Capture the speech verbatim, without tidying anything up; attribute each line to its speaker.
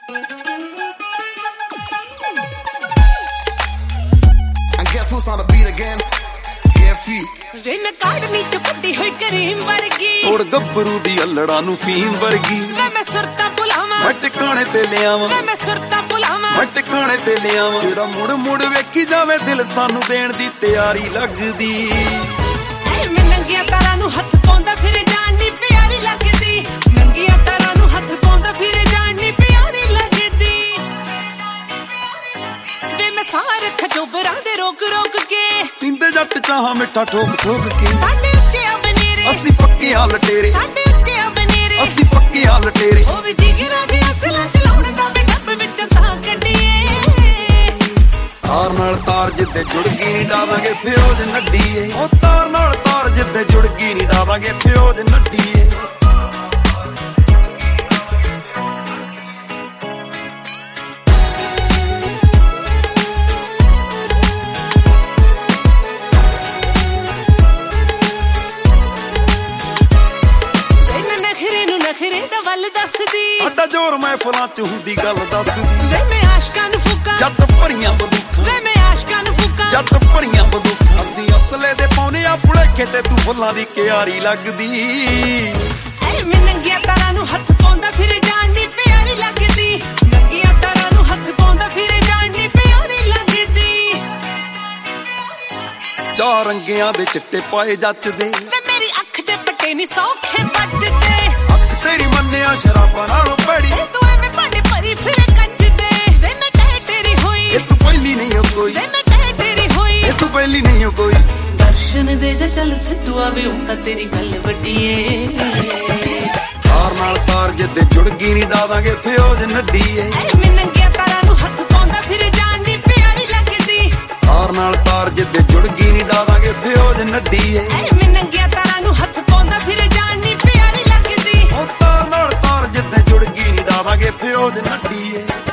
Speaker 1: Guess who's on the beat again? K F C.
Speaker 2: ਵੇ ਮੈਂ ਕਾੜਨੀ ਚ ਵੱਡੀ ਹੋਈ ਕਰੀਮ ਵਰਗੀ
Speaker 3: ਤੋੜ ਗੱਭਰੂ ਦੀ ਅਲੜਾ ਨੂੰ ਫੀਮ ਵਰਗੀ
Speaker 2: ਵੇ ਮੈਂ ਸੁਰਤਾਂ ਭੁਲਾਵਾਂ
Speaker 3: ਮੈਂ ਟਿਕਾਣੇ ਤੇ ਲਿਆਵਾਂ
Speaker 2: ਵੇ ਮੈਂ ਸੁਰਤਾਂ ਭੁਲਾਵਾਂ
Speaker 3: ਮੈਂ ਟਿਕਾਣੇ ਤੇ ਲਿਆਵਾਂ ਜਿਹੜਾ ਮੁੜ ਮੁੜ ਵੇਖੀ ਜਾਵੇ ਦਿਲ ਸਾਨੂੰ ਦੇਣ ਦੀ ਤਿਆਰੀ ਲੱਗਦੀ
Speaker 2: ਐ ਮੈਂ ਨੰਗੀਆਂ ਤਾਰਾਂ ਨੂੰ ਹੱਥ ਪਾਉਂਦਾ ਫਿਰ ਜਾਨ ਨੀ ਪਿਆਰੀ ਲੱਗਦੀ ਨੰਗੀਆਂ ਤਾਰਾਂ ਨੂੰ ਹੱਥ ਪਾਉਂਦਾ ਫਿਰ ਜਾਨ ਨੀ ਪਿਆਰੀ ਲੱਗਦੀ ਵੇ ਮੈਂ ਸਾਰੇ ਖਜੋਬਰਾਂ ਦੇ ਰੋਕ ਰੋਕ ਕੇ
Speaker 3: ਪੀਂਦੇ ਜੱਟ ਚਾਹਾਂ ਮਿੱਠਾ ਠੋਕ ਠੋਕ ਕੇ
Speaker 2: ਸਾਡੇ ਉੱਚੇ ਆ ਬਨੇਰੇ
Speaker 3: ਅਸੀਂ ਪੱਕੇ ਆ ਲਟੇਰੇ
Speaker 2: ਸਾਡੇ ਉੱਚੇ ਆ ਬਨੇਰੇ
Speaker 3: ਅਸੀਂ ਪੱਕੇ ਆ ਲਟੇਰੇ
Speaker 2: ਉਹ ਵੀ ਜਿਗਰਾਂ ਦੀ ਅਸਲਾਂ ਚਲਾਉਣ ਦਾ ਵੀ ਡੱਬ ਵਿੱਚੋਂ ਤਾਂ ਕੱਢੀਏ
Speaker 3: ਤਾਰ ਨਾਲ ਤਾਰ ਜਿੱਦੇ ਜੁੜ ਗਈ ਨੀ ਡਾਵਾਂਗੇ ਫਿਰੋਜ਼ ਨੱਡੀਏ ਉਹ ਤਾਰ ਨਾਲ ਤਾਰ ਜਿੱਦੇ ਜੁੜ ਗਈ ਨੀ ਡਾਵਾਂਗੇ ਫਿਰੋਜ਼ ਨੱਡੀਏ
Speaker 2: ਨਖਰੇ ਦਾ ਵੱਲ ਦੱਸਦੀ
Speaker 3: ਸਾਡਾ ਜ਼ੋਰ ਮਹਿਫਲਾਂ ਚ ਹੁੰਦੀ ਗੱਲ ਦੱਸਦੀ
Speaker 2: ਵੇ ਮੈਂ ਆਸ਼ਕਾਂ ਨੂੰ ਫੂਕਾਂ
Speaker 3: ਜੱਟ ਭਰੀਆਂ ਬੰਦੂਕਾਂ
Speaker 2: ਵੇ ਮੈਂ ਆਸ਼ਕਾਂ ਨੂੰ ਫੂਕਾਂ
Speaker 3: ਜੱਟ ਭਰੀਆਂ ਬੰਦੂਕਾਂ ਅਸੀਂ ਅਸਲੇ ਦੇ ਪਾਉਨੇ ਆ ਪੁਲੇਖੇ ਤੇ ਤੂੰ ਫੁੱਲਾਂ ਦੀ ਕਿਆਰੀ ਲੱਗਦੀ
Speaker 2: ਐ ਮੈਂ ਨੰਗੀਆਂ ਤਾਰਾਂ ਨੂੰ ਹੱਥ ਪਾਉਂਦਾ ਫਿਰ ਜਾਨ ਨੀ ਪਿਆਰੀ ਲੱਗਦੀ ਨੰਗੀਆਂ ਤਾਰਾਂ ਨੂੰ ਹੱਥ ਪਾਉਂਦਾ ਫਿਰ ਜਾਨ ਨੀ ਪਿਆਰੀ ਲੱਗਦੀ
Speaker 3: ਚਾਰ ਰੰਗਿਆਂ ਦੇ ਚਿੱਟੇ ਪਾਏ ਜੱਚਦੇ
Speaker 2: ਵੇ ਮੇਰੀ ਅੱਖ ਦੇ ਪੱਟੇ ਨੀ ਸੌਖੇ ਵੱਜਦੇ
Speaker 3: ਤੇਰੀ ਮੰਨਿਆ ਸ਼ਰਾਬਾਂ ਨਾਲੋਂ ਬੜੀ
Speaker 2: ਤੂੰ ਐਵੇਂ ਭਾਂਡੇ ਭਰੀ ਫਿਰ ਕੱਚ ਦੇ ਵੇ ਮੈਂ ਟਹਿ ਤੇਰੀ ਹੋਈ
Speaker 3: ਇਹ ਤੂੰ ਪਹਿਲੀ ਨਹੀਂ ਹੋ ਕੋਈ
Speaker 2: ਵੇ ਮੈਂ ਟਹਿ ਤੇਰੀ ਹੋਈ
Speaker 3: ਇਹ ਤੂੰ ਪਹਿਲੀ ਨਹੀਂ ਹੋ ਕੋਈ
Speaker 2: ਦਰਸ਼ਨ ਦੇ ਜਾ ਚੱਲ ਸਿੱਧੂ ਆਵੇ ਹੁਣ ਤਾਂ ਤੇਰੀ ਗੱਲ ਵੱਡੀ ਏ
Speaker 3: ਤਾਰ ਨਾਲ ਤਾਰ ਜਿੱਦੇ ਜੁੜ ਗਈ ਨੀ ਡਾਵਾਂਗੇ ਫਿਰੋਜ਼ ਨੱਡੀਏ
Speaker 2: ਐ ਮੈਂ ਨੰਗੀਆਂ ਤਾਰਾਂ ਨੂੰ ਹੱਥ ਪਾਉਂਦਾ ਫਿਰ ਜਾਨ ਨੀ ਪਿਆਰੀ ਲੱਗਦੀ
Speaker 3: ਤਾਰ ਨਾਲ ਤਾਰ ਜਿੱਦੇ ਜੁੜ ਗਈ ਨੀ ਡਾਵਾਂਗੇ ਫਿਰੋਜ਼ ਨੱਡੀਏ
Speaker 2: ਐ ਮੈਂ ਨੰਗੀਆਂ ਤਾਰਾਂ ਨੂੰ ਹੱਥ ਪਾਉਂਦਾ ਫਿਰ ਜਾਨ ਨੀ ਪਿਆਰੀ ਲੱਗਦੀ
Speaker 3: ਉਹ ਤਾਰ ਨਾਲ ਤਾਰ ਜਿੱਦੇ ਜੁੜ ਗਈ ਨੀ ਡਾਵਾਂਗੇ ਫਿਰੋਜ਼ ਨੱਡੀਏ